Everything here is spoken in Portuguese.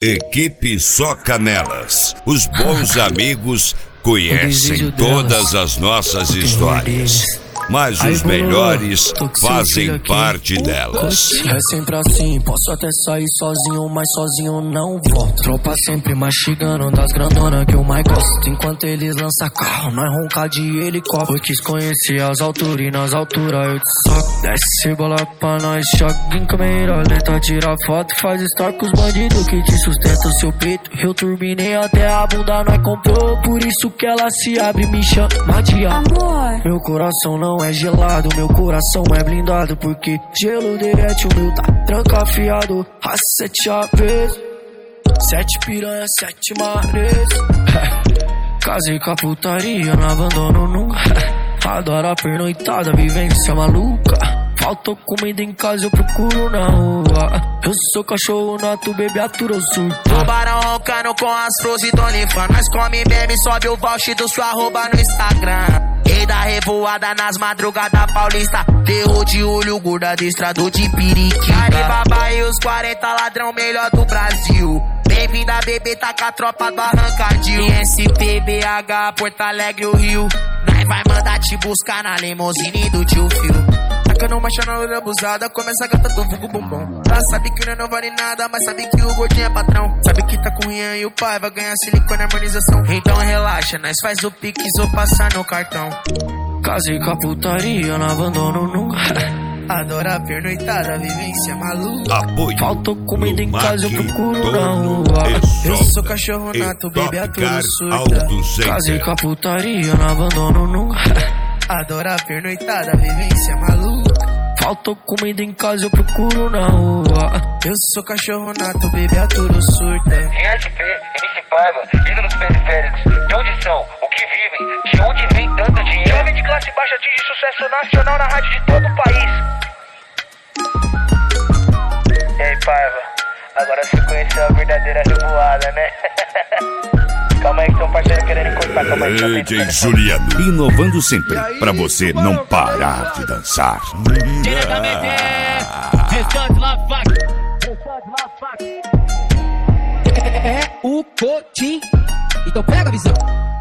Equipe Só Canelas. Os bons amigos conhecem todas as nossas histórias, mas os melhores fazem parte delas. É sempre assim, posso até sair sozinho, mas sozinho não volto. Tropa sempre mastigando das grandonas que eu mais gosto. Enquanto eles lançam carro, nós ronca de helicóptero. Eu quis conhecer as alturas e nas alturas eu te soco. Desce bola pra nós, choque em câmera lenta. Tira foto, faz story com os bandidos que te sustentam seu peito. Eu turbinei até a bunda, nós comprou. Por isso que ela se abre e me chama de amor. Meu coração não é gelado, meu coração é blindado, porque gelo derrete, o meu tá trancafiado. A 7 aves, 7 piranha, 7 mares. Casei com a putaria, não abandono nunca. Adoro a pernoitada, vivência maluca. Faltou comida em casa, eu procuro na rua. Eu sou cachorro nato, bebê atura, eu surto. Tubarão roncando com as flores do OnlyFans. Nós come meme, sobe o voucher do sua arroba no Instagram. Rei da revoada nas madrugadas paulista. Terror de olho, gordo adestrado de periquita. Aribaba e os 40 ladrão melhor do Brasil. Bem-vinda, bebê, tá com a tropa do Arrancadil. ISP, BH, Porto Alegre, o Rio. Nós vai mandar te buscar na limousine do tio Phil. Tacando marcha na loira abusada, começa a gata do fogo bombom. Ela sabe que não vale nada, mas sabe que o gordinho é patrão. Sabe que tá com o Rian e o pai vai ganhar silicone e harmonização. Então relaxa, nós faz o pix ou passar no cartão. Casei com a putaria, não abandono nunca. Adora a pernoitada, vivência maluca. Apoio. Faltou comida em casa, eu procuro na rua. Eu sou cachorro nato, bebê, a tudo surta. Casei com a putaria, não abandono nunca. Adora a pernoitada, vivência maluca. Faltou comida em casa, eu procuro na rua. Eu sou cachorro nato, bebê, a tudo surta. RSP, MC Paiva, ídolos periféricos. De onde são? O que vivem? De onde vem tanto dinheiro? Jovem de classe baixa atinge sucesso nacional na rádio de todo o país. E aí, Paiva, agora você conheceu a verdadeira revoada, né? Calma aí que tem um parceiro querendo encostar, calma aí. DJ Juliano, inovando sempre, pra você não parar de dançar. Diretamente, restante lá, faca. É o Cotim. Então pega a visão.